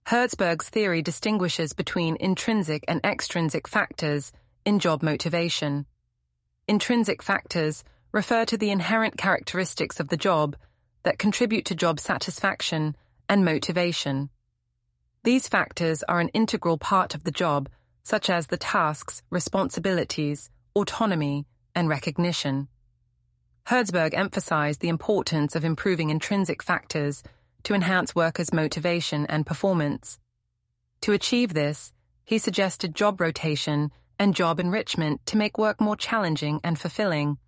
Herzberg's theory distinguishes between intrinsic and extrinsic factors in job motivation. Intrinsic factors refer to the inherent characteristics of the job that contribute to job satisfaction and motivation. These factors are an integral part of the job, such as the tasks, responsibilities, autonomy, and recognition. Herzberg emphasized the importance of improving intrinsic factors to enhance workers' motivation and performance. To achieve this, he suggested job rotation and job enrichment to make work more challenging and fulfilling.